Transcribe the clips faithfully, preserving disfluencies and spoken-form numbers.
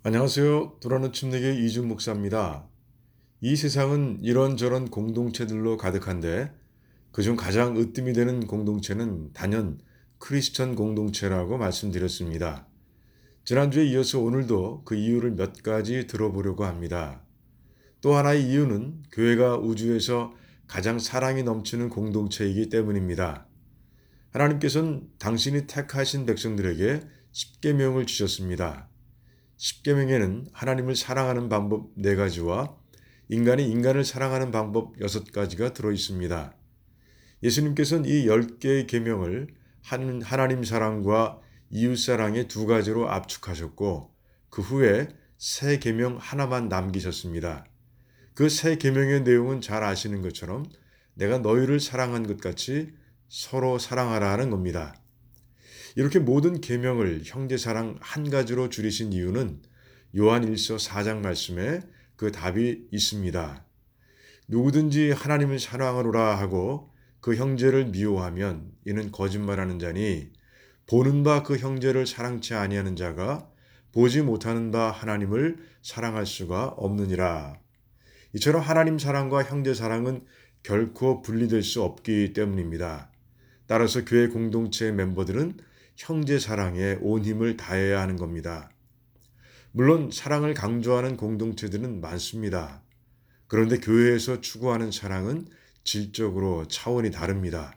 안녕하세요. 돌아는 침례교 이준 목사입니다. 이 세상은 이런저런 공동체들로 가득한데 그중 가장 으뜸이 되는 공동체는 단연 크리스천 공동체라고 말씀드렸습니다. 지난주에 이어서 오늘도 그 이유를 몇 가지 들어보려고 합니다. 또 하나의 이유는 교회가 우주에서 가장 사랑이 넘치는 공동체이기 때문입니다. 하나님께서는 당신이 택하신 백성들에게 십계명을 주셨습니다. 십계명에는 하나님을 사랑하는 방법 네 가지와 인간이 인간을 사랑하는 방법 여섯 가지가 들어 있습니다. 예수님께서는 이 열 개의 계명을 하나님 사랑과 이웃 사랑의 두 가지로 압축하셨고 그 후에 새 계명 하나만 남기셨습니다. 그 새 계명의 내용은 잘 아시는 것처럼 내가 너희를 사랑한 것 같이 서로 사랑하라 하는 겁니다. 이렇게 모든 계명을 형제사랑 한 가지로 줄이신 이유는 요한일서 사 장 말씀에 그 답이 있습니다. 누구든지 하나님을 사랑하노라 하고 그 형제를 미워하면 이는 거짓말하는 자니 보는 바 그 형제를 사랑치 아니하는 자가 보지 못하는 바 하나님을 사랑할 수가 없느니라. 이처럼 하나님 사랑과 형제 사랑은 결코 분리될 수 없기 때문입니다. 따라서 교회 공동체의 멤버들은 형제 사랑에 온 힘을 다해야 하는 겁니다. 물론 사랑을 강조하는 공동체들은 많습니다. 그런데 교회에서 추구하는 사랑은 질적으로 차원이 다릅니다.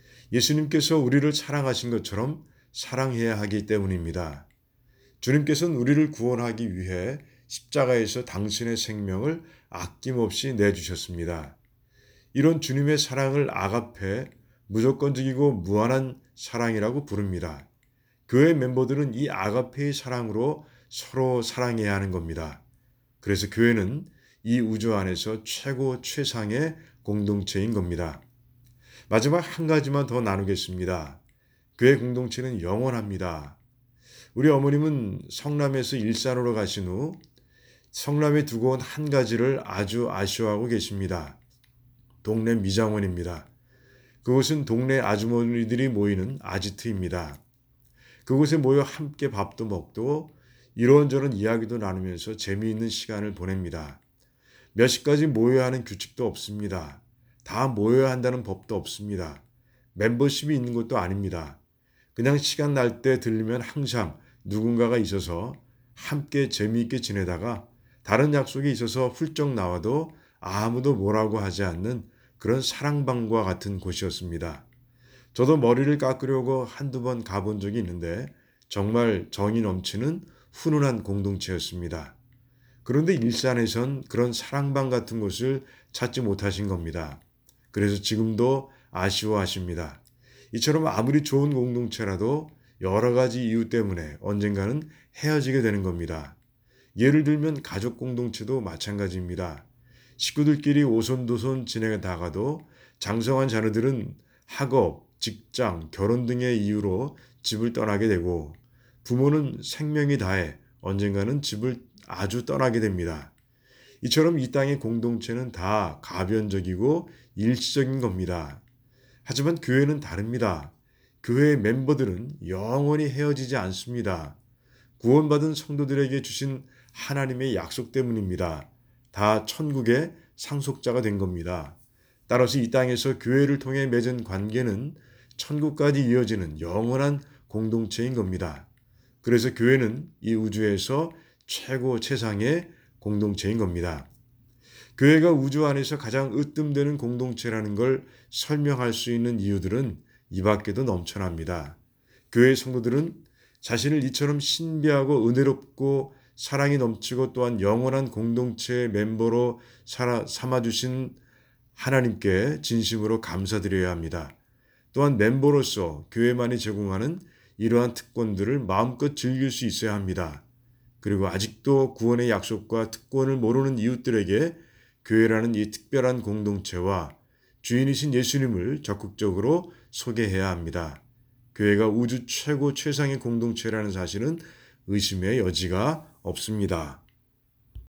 예수님께서 우리를 사랑하신 것처럼 사랑해야 하기 때문입니다. 주님께서는 우리를 구원하기 위해 십자가에서 당신의 생명을 아낌없이 내주셨습니다. 이런 주님의 사랑을 아가페, 무조건적이고 무한한 사랑이라고 부릅니다. 교회 멤버들은 이 아가페의 사랑으로 서로 사랑해야 하는 겁니다. 그래서 교회는 이 우주 안에서 최고 최상의 공동체인 겁니다. 마지막 한 가지만 더 나누겠습니다. 교회 공동체는 영원합니다. 우리 어머님은 성남에서 일산으로 가신 후 성남에 두고 온 한 가지를 아주 아쉬워하고 계십니다. 동네 미장원입니다. 그곳은 동네 아주머니들이 모이는 아지트입니다. 그곳에 모여 함께 밥도 먹고 이런저런 이야기도 나누면서 재미있는 시간을 보냅니다. 몇 시까지 모여야 하는 규칙도 없습니다. 다 모여야 한다는 법도 없습니다. 멤버십이 있는 것도 아닙니다. 그냥 시간 날 때 들리면 항상 누군가가 있어서 함께 재미있게 지내다가 다른 약속이 있어서 훌쩍 나와도 아무도 뭐라고 하지 않는 그런 사랑방과 같은 곳이었습니다. 저도 머리를 깎으려고 한두 번 가본 적이 있는데 정말 정이 넘치는 훈훈한 공동체였습니다. 그런데 일산에선 그런 사랑방 같은 곳을 찾지 못하신 겁니다. 그래서 지금도 아쉬워하십니다. 이처럼 아무리 좋은 공동체라도 여러 가지 이유 때문에 언젠가는 헤어지게 되는 겁니다. 예를 들면 가족 공동체도 마찬가지입니다. 식구들끼리 오손도손 지내다가도 장성한 자녀들은 학업, 직장, 결혼 등의 이유로 집을 떠나게 되고 부모는 생명이 다해 언젠가는 집을 아주 떠나게 됩니다. 이처럼 이 땅의 공동체는 다 가변적이고 일시적인 겁니다. 하지만 교회는 다릅니다. 교회의 멤버들은 영원히 헤어지지 않습니다. 구원받은 성도들에게 주신 하나님의 약속 때문입니다. 다 천국의 상속자가 된 겁니다. 따라서 이 땅에서 교회를 통해 맺은 관계는 천국까지 이어지는 영원한 공동체인 겁니다. 그래서 교회는 이 우주에서 최고 최상의 공동체인 겁니다. 교회가 우주 안에서 가장 으뜸되는 공동체라는 걸 설명할 수 있는 이유들은 이 밖에도 넘쳐납니다. 교회 성도들은 자신을 이처럼 신비하고 은혜롭고 사랑이 넘치고 또한 영원한 공동체의 멤버로 삼아주신 하나님께 진심으로 감사드려야 합니다. 또한 멤버로서 교회만이 제공하는 이러한 특권들을 마음껏 즐길 수 있어야 합니다. 그리고 아직도 구원의 약속과 특권을 모르는 이웃들에게 교회라는 이 특별한 공동체와 주인이신 예수님을 적극적으로 소개해야 합니다. 교회가 우주 최고 최상의 공동체라는 사실은 의심의 여지가 없습니다.